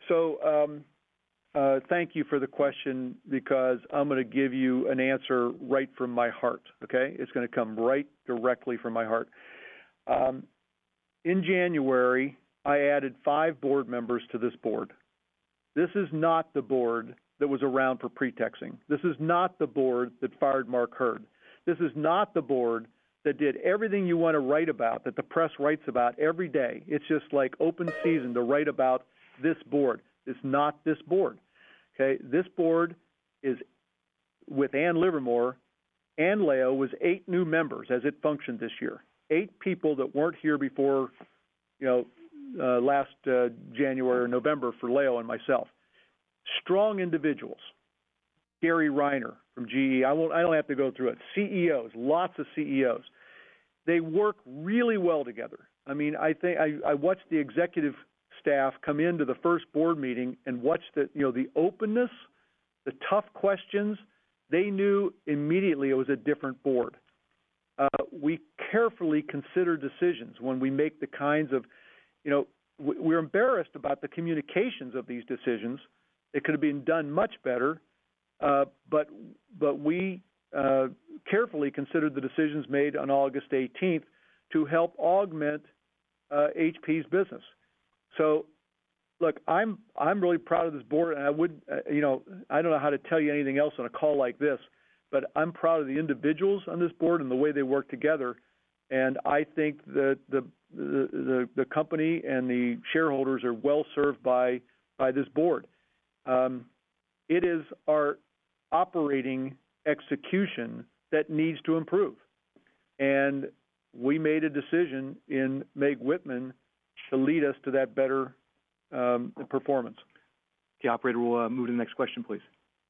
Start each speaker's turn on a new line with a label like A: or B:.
A: So thank you for the question, because I'm going to give you an answer right from my heart, okay? It's going to come right directly from my heart. In January, I added 5 board members to this board. This is not the board that was around for pretexting. This is not the board that fired Mark Hurd. This is not the board that did everything you want to write about, that the press writes about every day. It's just like open season to write about this board. It's not this board. Okay, this board is, with Ann Livermore, Ann Leo was 8 new members as it functioned this year. 8 people that weren't here before, last January or November for Leo and myself. Strong individuals. Gary Reiner from GE. I don't have to go through it. CEOs, lots of CEOs. They work really well together. I mean, I think I watched the executive staff come into the first board meeting and watch the openness, the tough questions. They knew immediately it was a different board. We carefully consider decisions when we make the kinds of, we're embarrassed about the communications of these decisions. It could have been done much better, but we carefully considered the decisions made on August 18th to help augment HP's business. So, look, I'm really proud of this board, and I would, I don't know how to tell you anything else on a call like this, but I'm proud of the individuals on this board and the way they work together. And I think that the company and the shareholders are well served by this board. It is our operating execution that needs to improve. And we made a decision in Meg Whitman to lead us to that better performance.
B: Okay, operator, we'll move to the next question, please.